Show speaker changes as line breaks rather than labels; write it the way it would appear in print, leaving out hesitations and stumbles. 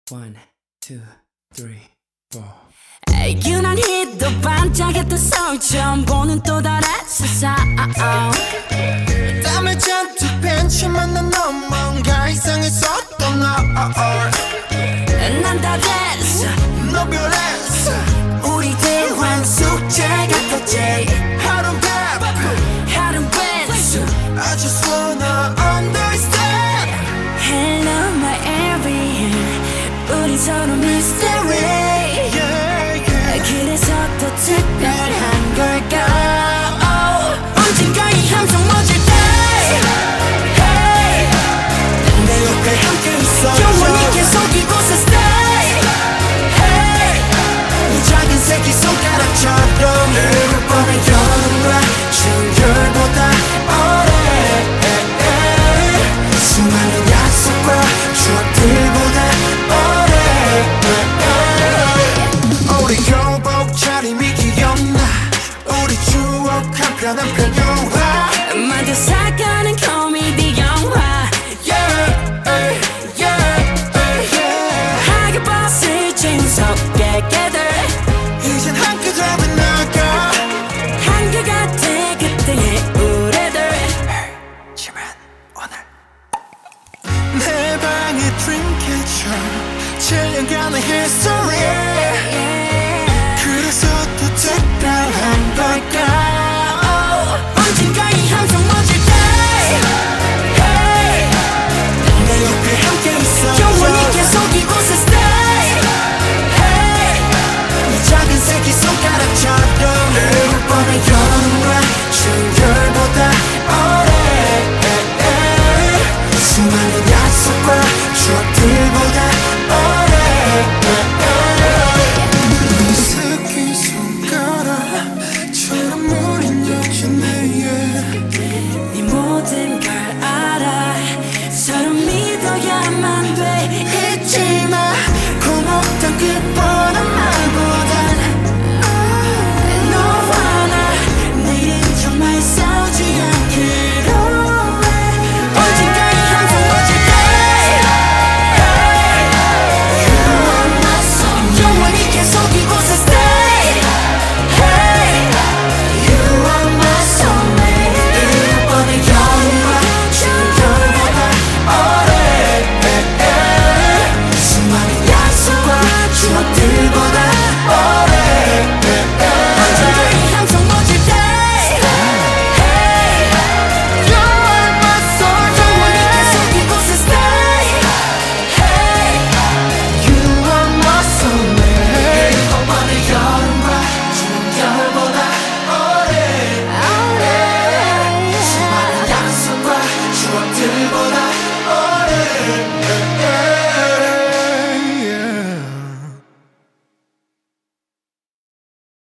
One, two, three, four.
유난히 또 반짝였던 서울 처음 보는 또 다른 세상
땀을 잔뜩 벤치만 난 넌 뭔가 이상했었던
난 다 됐어
너 별했어
우리 대화 숙제 같았지
하루는 바쁜
하루는 뺐어
I just wanna understand
Hello my everything 우리 서로 mystery
yeah, yeah.
그래서 더 특별한 걸까 언젠가 이 함성 멎을 때 hey.
내 옆에 함께 있어줘
영원히 계속 이곳에 stay hey.
이 작은 새끼 손가락처럼 흐를 뻔한 여름과 충혈보다 오래 수많은 약속과 추억들보다 오래 우리 교복 차림이 기억나 우리 추억 한편 한편 영화
만져 살가는 코미디 영화
yeah, yeah, yeah.
하게 봤을 재우섭게 깨들
이젠 한 끗 앞에 나가
한결같아 그때의 우리들
지만 오늘 내 방의 트림캐쳐 7년간의 history 그래서 더 특별한 걸까